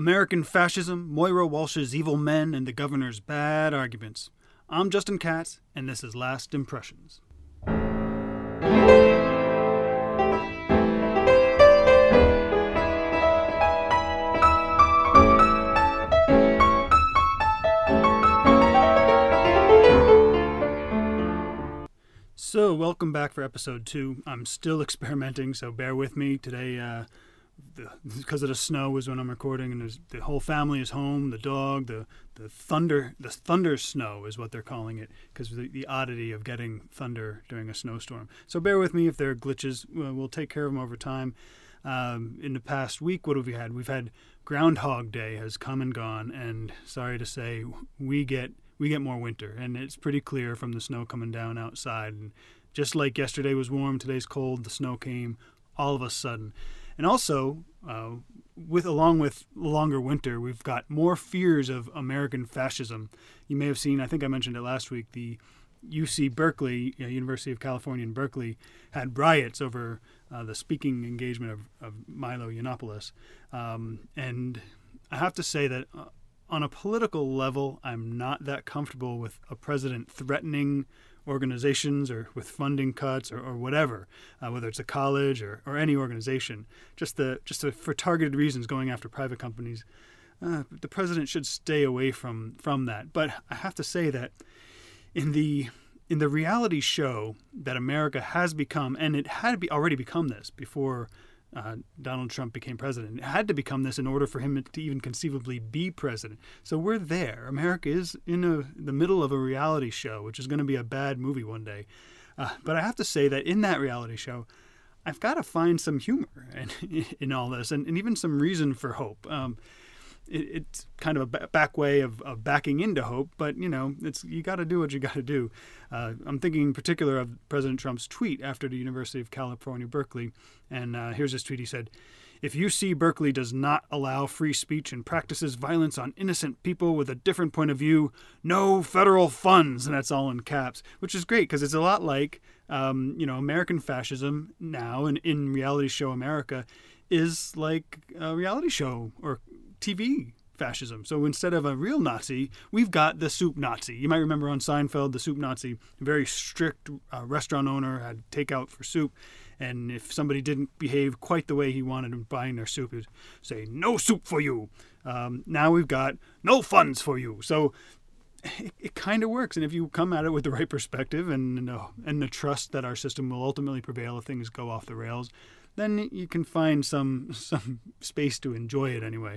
American Fascism, Moira Walsh's Evil Men, and the Governor's Bad Arguments. I'm Justin Katz, and this is Last Impressions. So, welcome back for episode 2. I'm still experimenting, so bear with me. Today, because of the snow was when I'm recording, and the whole family is home. The dog, the thunder snow is what they're calling it, because of the oddity of getting thunder during a snowstorm. So bear with me if there are glitches. We'll take care of them over time. In the past week, what have we had? We've had Groundhog Day has come and gone, and sorry to say, we get more winter, and it's pretty clear from the snow coming down outside. And just like yesterday was warm, today's cold. The snow came all of a sudden. And also, along with longer winter, we've got more fears of American fascism. You may have seen, I think I mentioned it last week, the UC Berkeley, University of California in Berkeley, had riots over the speaking engagement of Milo Yiannopoulos. And I have to say that on a political level, I'm not that comfortable with a president threatening organizations or with funding cuts or whatever, whether it's a college or any organization, just for targeted reasons going after private companies. The president should stay away from that. But I have to say that in the reality show that America has become, and it had already become this before Donald Trump became president. It had to become this in order for him to even conceivably be president. So we're there. America is in the middle of a reality show, which is going to be a bad movie one day. But I have to say that in that reality show, I've got to find some humor in all this, and even some reason for hope. It's kind of a back way of backing into hope, but you got to do what you got to do. I'm thinking in particular of President Trump's tweet after the University of California, Berkeley, and here's his tweet. He said, "If UC Berkeley does not allow free speech and practices violence on innocent people with a different point of view, no federal funds," and that's all in caps, which is great because it's a lot like, American fascism now, and in reality show America is like a reality show or TV fascism. So instead of a real Nazi, we've got the soup Nazi. You might remember on Seinfeld, the soup Nazi, a very strict restaurant owner, had takeout for soup. And if somebody didn't behave quite the way he wanted in buying their soup, he'd say, "No soup for you." Now we've got no funds for you. So it kind of works. And if you come at it with the right perspective and the trust that our system will ultimately prevail if things go off the rails, then you can find some space to enjoy it anyway.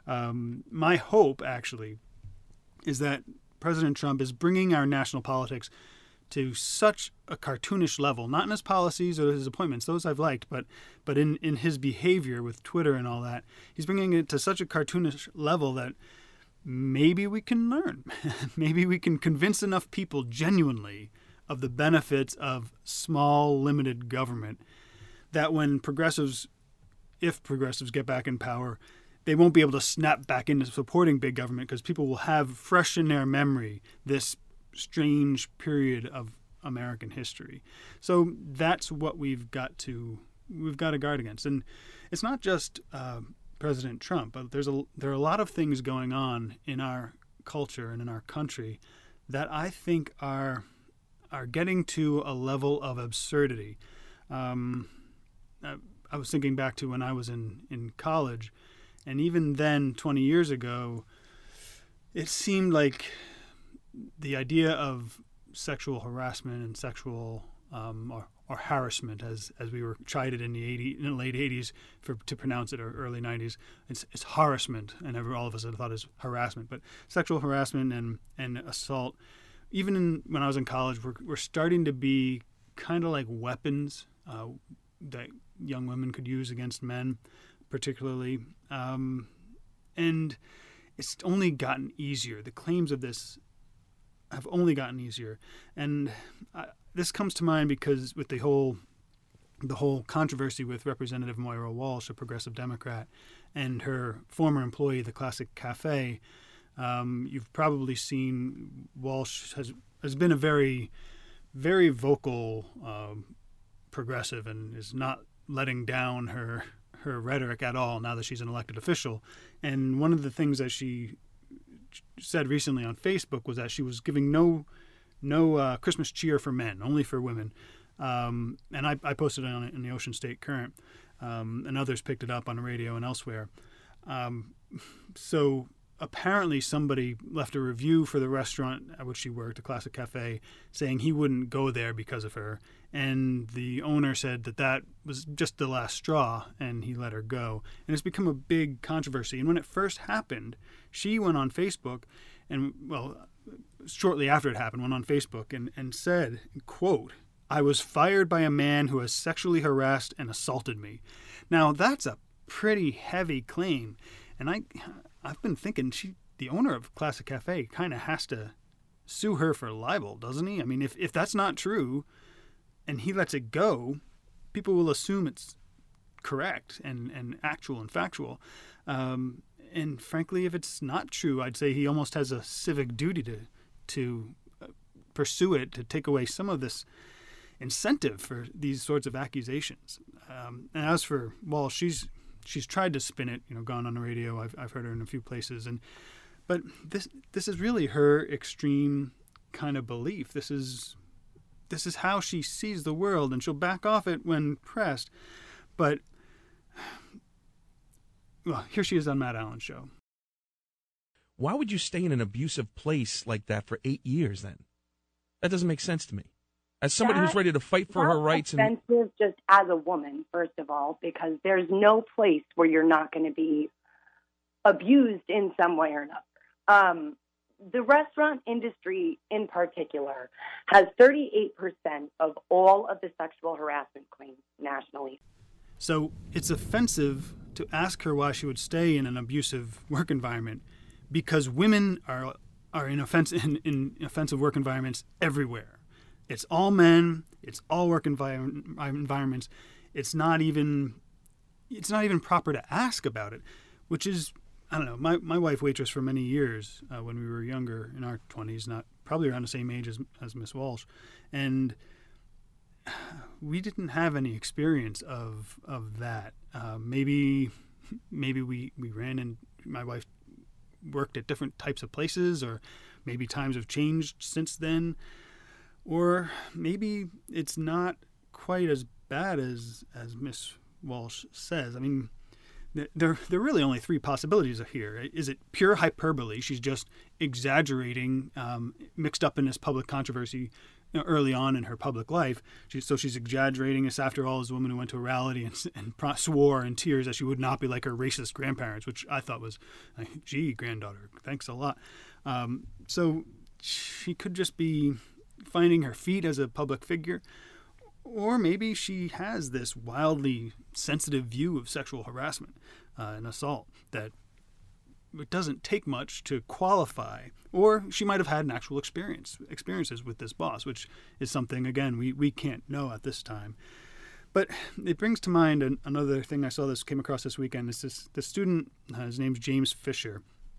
My hope, actually, is that President Trump is bringing our national politics to such a cartoonish level, not in his policies or his appointments, those I've liked, but in his behavior with Twitter and all that. He's bringing it to such a cartoonish level that maybe we can learn. Maybe we can convince enough people genuinely of the benefits of small, limited government that when if progressives get back in power, they won't be able to snap back into supporting big government because people will have fresh in their memory this strange period of American history. So that's what we've got to guard against. And it's not just President Trump, but there are a lot of things going on in our culture and in our country that I think are getting to a level of absurdity. I was thinking back to when I was in college, and even then, 20 years ago, it seemed like the idea of sexual harassment and sexual or harassment, as we were chided in the late 80s to pronounce it, or early 90s, it's harassment, and all of us had thought it was harassment. But sexual harassment and assault, even when I was in college, were starting to be kind of like weapons that young women could use against men, particularly. And it's only gotten easier. The claims of this have only gotten easier. And this comes to mind because with the whole controversy with Representative Moira Walsh, a progressive Democrat, and her former employee, the Classic Cafe, you've probably seen Walsh has been a very, very vocal progressive and is not letting down her her rhetoric at all now that she's an elected official. And one of the things that she said recently on Facebook was that she was giving no Christmas cheer for men, only for women. And I posted it on in the Ocean State Current, and others picked it up on the radio and elsewhere. So apparently somebody left a review for the restaurant at which she worked, a Classic Cafe, saying he wouldn't go there because of her. And the owner said that was just the last straw, and he let her go. And it's become a big controversy. And when it first happened, she went on Facebook and, shortly after it happened, went on Facebook and said, quote, "I was fired by a man who has sexually harassed and assaulted me." Now, that's a pretty heavy claim. And I've been thinking the owner of Classic Cafe kind of has to sue her for libel, doesn't he? I mean, if that's not true and he lets it go, people will assume it's correct and actual and factual. And frankly, if it's not true, I'd say he almost has a civic duty to pursue it, to take away some of this incentive for these sorts of accusations. And as for Walsh, she's tried to spin it, gone on the radio. I've heard her in a few places, but this is really her extreme kind of belief. This is how she sees the world, and she'll back off it when pressed. But here she is on Matt Allen's show. Why would you stay in an abusive place like that for 8 years then? That doesn't make sense to me. As somebody who's ready to fight for her rights. That's offensive just as a woman, first of all, because there's no place where you're not going to be abused in some way or another. The restaurant industry in particular has 38% of all of the sexual harassment claims nationally. So it's offensive to ask her why she would stay in an abusive work environment, because women are in offensive work environments everywhere. It's all men. It's all work environments. It's not even proper to ask about it, which is, I don't know. My wife waitressed for many years when we were younger, in our 20s, probably around the same age as Miss Walsh, and we didn't have any experience of that. Maybe we ran, and my wife worked at different types of places, or maybe times have changed since then. Or maybe it's not quite as bad as Miss Walsh says. I mean, there are really only three possibilities here. Is it pure hyperbole? She's just exaggerating, mixed up in this public controversy early on in her public life. She's exaggerating this. After all, as a woman who went to a rally and swore in tears that she would not be like her racist grandparents, which I thought was, gee, granddaughter, thanks a lot. So she could just be finding her feet as a public figure, or maybe she has this wildly sensitive view of sexual harassment and assault that it doesn't take much to qualify, or she might have had an actual experiences with this boss, which is something, again, we can't know at this time. But it brings to mind another thing I came across this weekend. Is this student, his name's James Fisher.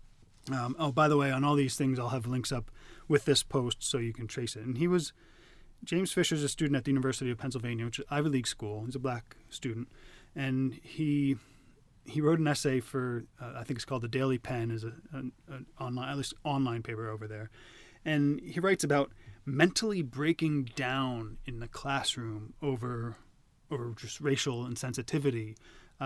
By the way, on all these things, I'll have links up with this post so you can trace it. And James Fisher's a student at the University of Pennsylvania, which is an Ivy League school. He's a black student. And he wrote an essay for, I think it's called The Daily Pen, is an online, at least online paper over there. And he writes about mentally breaking down in the classroom over just racial insensitivity.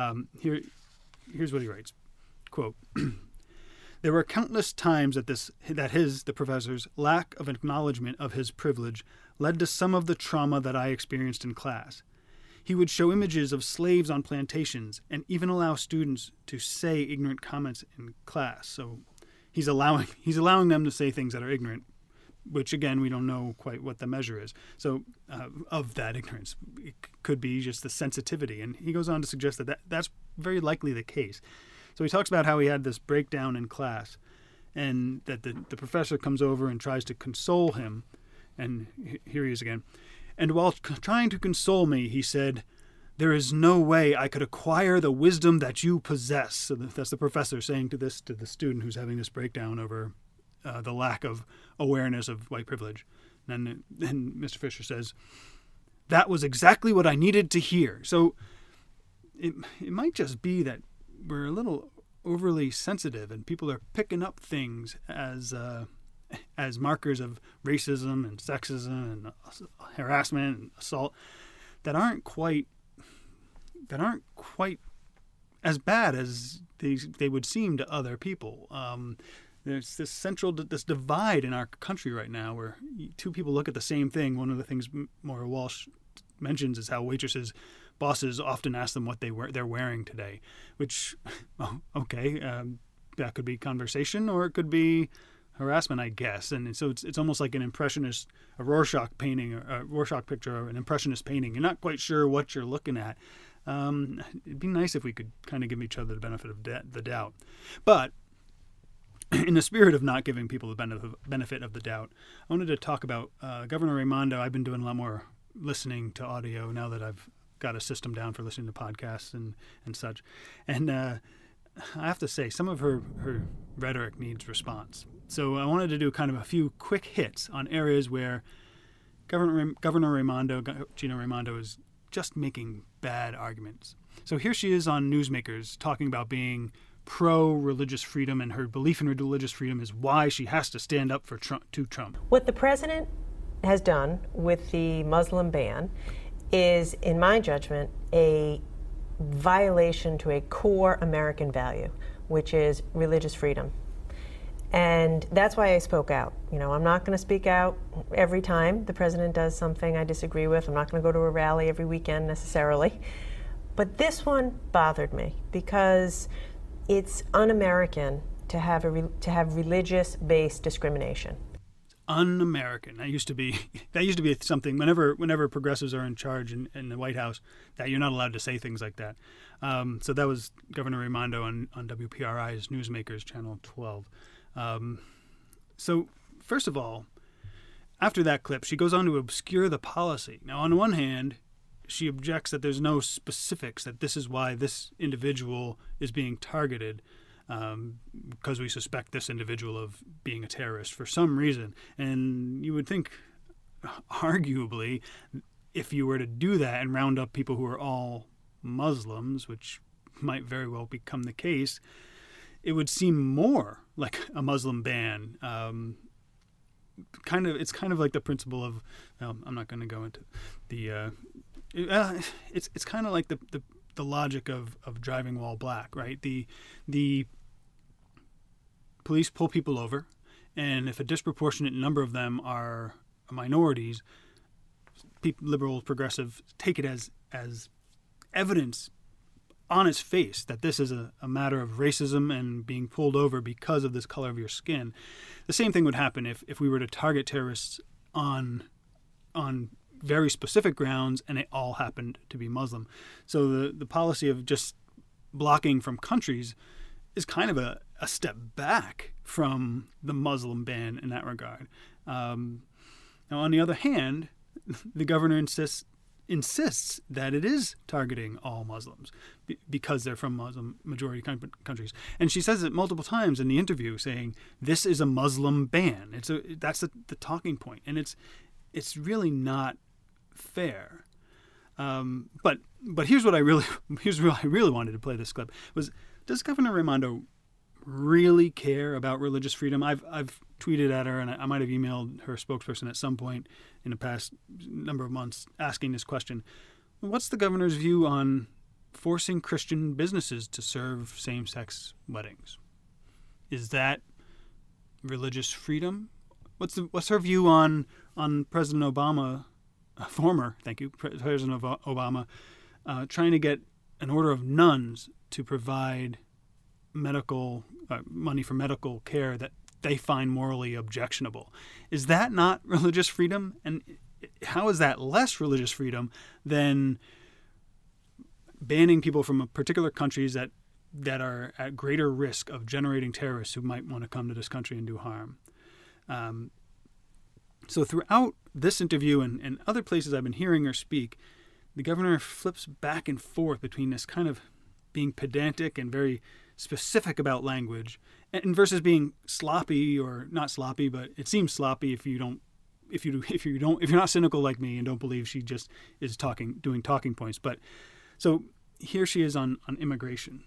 Here's what he writes. Quote, "There were countless times that the professor's lack of acknowledgement of his privilege led to some of the trauma that I experienced in class. He would show images of slaves on plantations and even allow students to say ignorant comments in class." So he's allowing them to say things that are ignorant, which, again, we don't know quite what the measure is. So of that ignorance, it could be just the sensitivity. And he goes on to suggest that that's very likely the case. So he talks about how he had this breakdown in class, and that the professor comes over and tries to console him. And here he is again. "And while trying to console me, he said, 'There is no way I could acquire the wisdom that you possess.'" So that's the professor saying to the student who's having this breakdown over the lack of awareness of white privilege. And then Mr. Fisher says, "That was exactly what I needed to hear." So it might just be that we're a little overly sensitive, and people are picking up things as markers of racism and sexism and harassment and assault that aren't quite as bad as they would seem to other people. There's this divide in our country right now where two people look at the same thing. One of the things Maura Walsh mentions is how bosses often ask them what they're wearing today, which, that could be conversation or it could be harassment, I guess. And so it's almost like a Rorschach painting, or a Rorschach picture, or an impressionist painting. You're not quite sure what you're looking at. It'd be nice if we could kind of give each other the benefit of the doubt. But in the spirit of not giving people the benefit of the doubt, I wanted to talk about Governor Raimondo. I've been doing a lot more listening to audio now that I've got a system down for listening to podcasts and such. And I have to say, some of her rhetoric needs response. So I wanted to do kind of a few quick hits on areas where Governor Raimondo, Gina Raimondo, is just making bad arguments. So here she is on Newsmakers talking about being pro-religious freedom, and her belief in religious freedom is why she has to stand up to Trump. What the president has done with the Muslim ban is, in my judgment, a violation to a core American value, which is religious freedom. And that's why I spoke out. I'm not going to speak out every time the president does something I disagree with. I'm not going to go to a rally every weekend necessarily. But this one bothered me because it's un-American to have religious-based discrimination. Un-American. That used to be something. Whenever progressives are in charge in the White House, that you're not allowed to say things like that. So that was Governor Raimondo on WPRI's Newsmakers, Channel 12. So first of all, after that clip, she goes on to obscure the policy. Now, on one hand, she objects that there's no specifics, that this is why this individual is being targeted, because we suspect this individual of being a terrorist for some reason. And you would think, arguably, if you were to do that and round up people who are all Muslims, which might very well become the case, it would seem more like a Muslim ban. It's kind of like the principle of, I'm not going to go into the. It's kind of like the logic of driving while black, right? The police pull people over, and if a disproportionate number of them are minorities, liberal, progressive take it as evidence on its face that this is a matter of racism and being pulled over because of this color of your skin. The same thing would happen if we were to target terrorists on very specific grounds and it all happened to be Muslim. So the policy of just blocking from countries is kind of a step back from the Muslim ban in that regard. Now, on the other hand, the governor insists that it is targeting all Muslims because they're from Muslim majority countries. And she says it multiple times in the interview, saying this is a Muslim ban. That's the talking point, and it's really not fair. But here's what I really wanted to play this clip was: does Governor Raimondo really care about religious freedom? I've tweeted at her, and I might have emailed her spokesperson at some point in the past number of months asking this question. What's the governor's view on forcing Christian businesses to serve same-sex weddings? Is that religious freedom? What's her view on President Obama, President Obama, trying to get an order of nuns to provide medical money for medical care that they find morally objectionable? Is that not religious freedom? And how is that less religious freedom than banning people from particular countries that are at greater risk of generating terrorists who might want to come to this country and do harm? So throughout this interview and other places I've been hearing her speak, the governor flips back and forth between this kind of being pedantic and very specific about language, and versus being sloppy, or not sloppy, but it seems sloppy if you're not cynical like me and don't believe she just is doing talking points. But so here she is on immigration.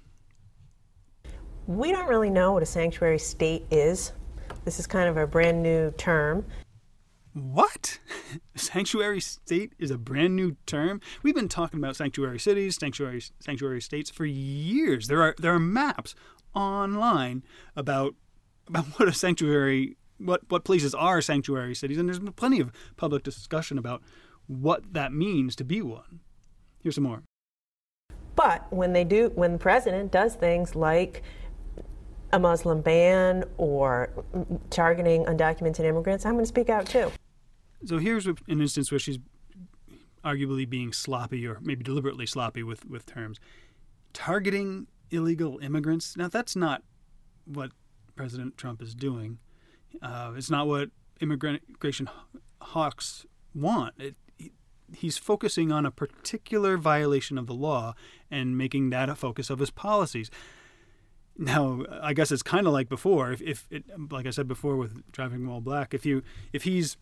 We don't really know what a sanctuary state is. This is kind of a brand new term. What? Sanctuary state is a brand new term? We've been talking about sanctuary cities, sanctuary states for years. There are maps online about what a sanctuary, what places are sanctuary cities, and there's been plenty of public discussion about what that means to be one. Here's some more. But when the president does things like a Muslim ban or targeting undocumented immigrants, I'm going to speak out too. So here's an instance where she's arguably being sloppy, or maybe deliberately sloppy with terms. Targeting illegal immigrants. Now, that's not what President Trump is doing. It's not what immigration hawks want. He's focusing on a particular violation of the law and making that a focus of his policies. Now, I guess it's kind of like before. If like I said before with driving while black, if he's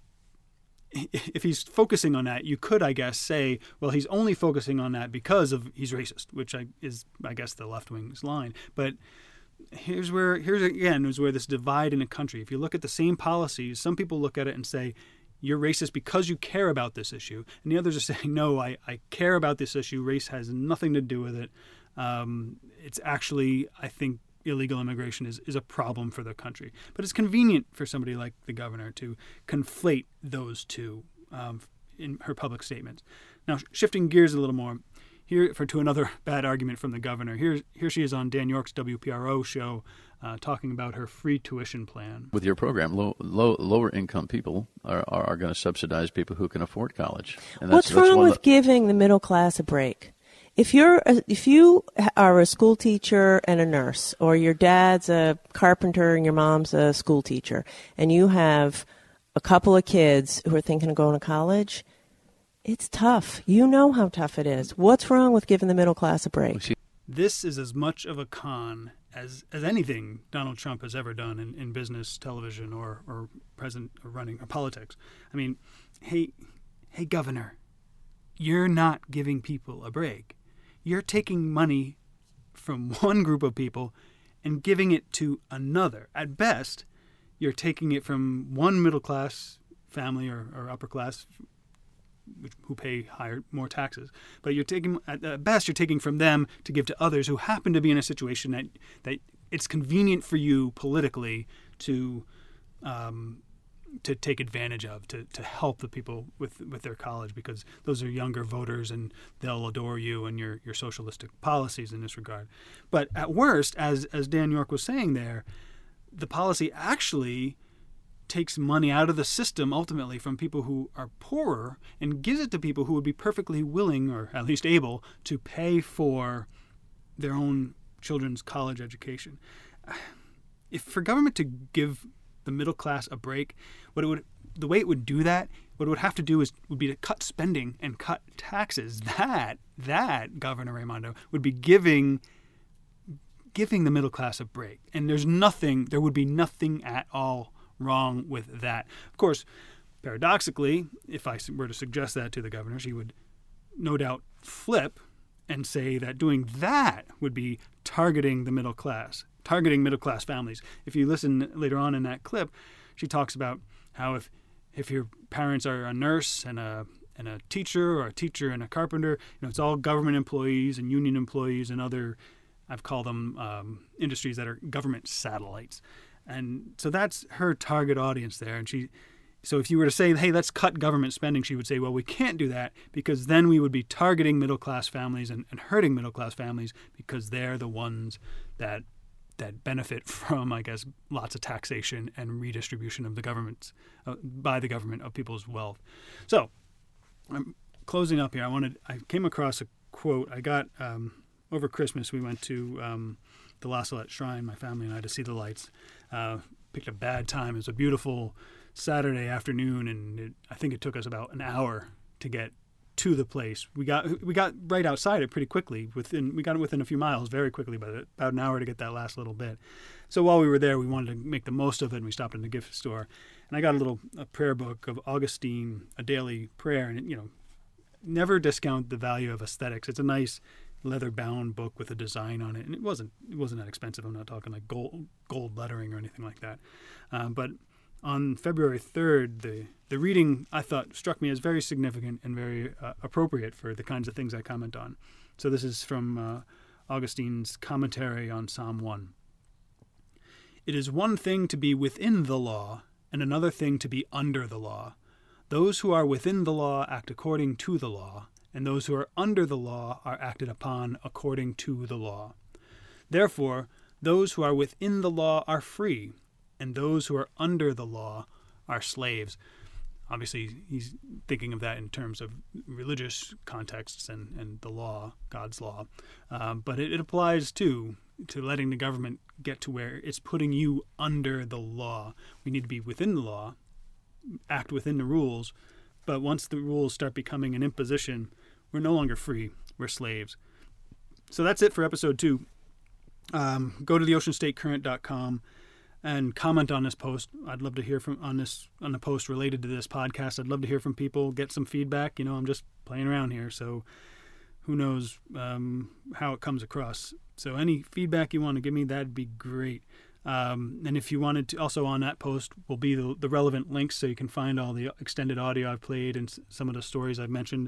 focusing on that, you could, I guess, say, well, he's only focusing on that because he's racist, which is, I guess, the left wing's line. But here's again where this divide in a country. If you look at the same policies, some people look at it and say, you're racist because you care about this issue. And the others are saying, no, I care about this issue. Race has nothing to do with it. It's actually, I think, illegal immigration is a problem for the country. But it's convenient for somebody like the governor to conflate those two in her public statements. Now, shifting gears a little more, to another bad argument from the governor. Here she is on Dan York's WPRO show talking about her free tuition plan. With your program, lower income people are going to subsidize people who can afford college. And what's wrong with giving the middle class a break? If you are a school teacher and a nurse, or your dad's a carpenter and your mom's a school teacher, and you have a couple of kids who are thinking of going to college, it's tough. You know how tough it is. What's wrong with giving the middle class a break? This is as much of a con as anything Donald Trump has ever done in business, television, or running or politics. I mean, hey, governor, you're not giving people a break. You're taking money from one group of people and giving it to another. At best, you're taking it from one middle class family or upper class who pay more taxes. But at best, you're taking from them to give to others who happen to be in a situation that it's convenient for you politically to take advantage of, to help the people with their college, because those are younger voters and they'll adore you and your socialistic policies in this regard. But at worst, as Dan York was saying there, the policy actually takes money out of the system ultimately from people who are poorer and gives it to people who would be perfectly willing, or at least able, to pay for their own children's college education. If for government to give the middle class a break, the way it would do that, what it would have to do would be to cut spending and cut taxes. That Governor Raimondo would be giving the middle class a break. And there would be nothing at all wrong with that. Of course, paradoxically, if I were to suggest that to the governor, she would no doubt flip and say that doing that would be targeting the middle class, targeting middle class families. If you listen later on in that clip, she talks about how if your parents are a nurse and a teacher, or a teacher and a carpenter, it's all government employees and union employees and other, I've called them industries that are government satellites. And so that's her target audience there. And so if you were to say, hey, let's cut government spending, she would say, well, we can't do that because then we would be targeting middle-class families and hurting middle-class families, because they're the ones that benefit from, I guess, lots of taxation and redistribution of the government, by the government, of people's wealth. So I'm closing up here. I came across a quote. I got, over Christmas, we went to the La Salette Shrine, my family and I, to see the lights. Picked a bad time. It was a beautiful Saturday afternoon, and I think it took us about an hour to get to the place. We got right outside it pretty quickly. We got it within a few miles very quickly, but about an hour to get that last little bit. So while we were there, we wanted to make the most of it, and we stopped in the gift store. And I got a prayer book of Augustine, a daily prayer, and never discount the value of aesthetics. It's a nice leather-bound book with a design on it, and it wasn't that expensive. I'm not talking like gold lettering or anything like that. But on February 3rd, the reading, I thought, struck me as very significant and very appropriate for the kinds of things I comment on. So this is from Augustine's commentary on Psalm 1. It is one thing to be within the law, and another thing to be under the law. Those who are within the law act according to the law, and those who are under the law are acted upon according to the law. Therefore, those who are within the law are free, and those who are under the law are slaves. Obviously, he's thinking of that in terms of religious contexts and the law, God's law. But it applies, too, to letting the government get to where it's putting you under the law. We need to be within the law, act within the rules, but once the rules start becoming an imposition, we're no longer free. We're slaves. So that's it for episode 2. Go to theoceanstatecurrent.com and comment on this post. I'd love to hear on the post related to this podcast. I'd love to hear from people, get some feedback. I'm just playing around here, so who knows how it comes across. So any feedback you want to give me, that'd be great. And if you wanted to, also on that post will be the relevant links, so you can find all the extended audio I've played and some of the stories I've mentioned.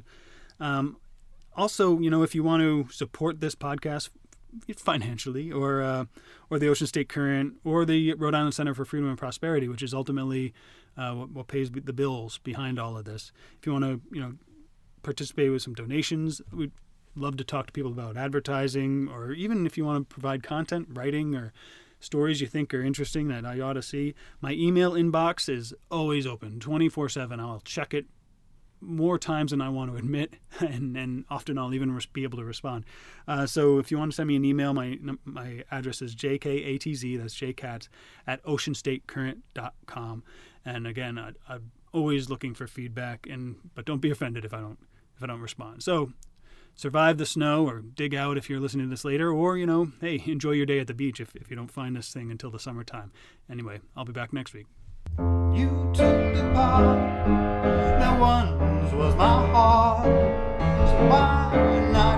Also, if you want to support this podcast financially, or the Ocean State Current, or the Rhode Island Center for Freedom and Prosperity, which is ultimately what pays the bills behind all of this. If you want to, participate with some donations, we'd love to talk to people about advertising, or even if you want to provide content, writing, or stories you think are interesting that I ought to see. My email inbox is always open, 24/7. I'll check it more times than I want to admit, and often I'll even be able to respond. So if you want to send me an email, my address is jkatz, that's jkatz, at oceanstatecurrent.com. And again, I'm always looking for feedback, but don't be offended if I don't respond. So survive the snow, or dig out if you're listening to this later, or, hey, enjoy your day at the beach if you don't find this thing until the summertime. Anyway, I'll be back next week. You took the part that once was my heart, so why not?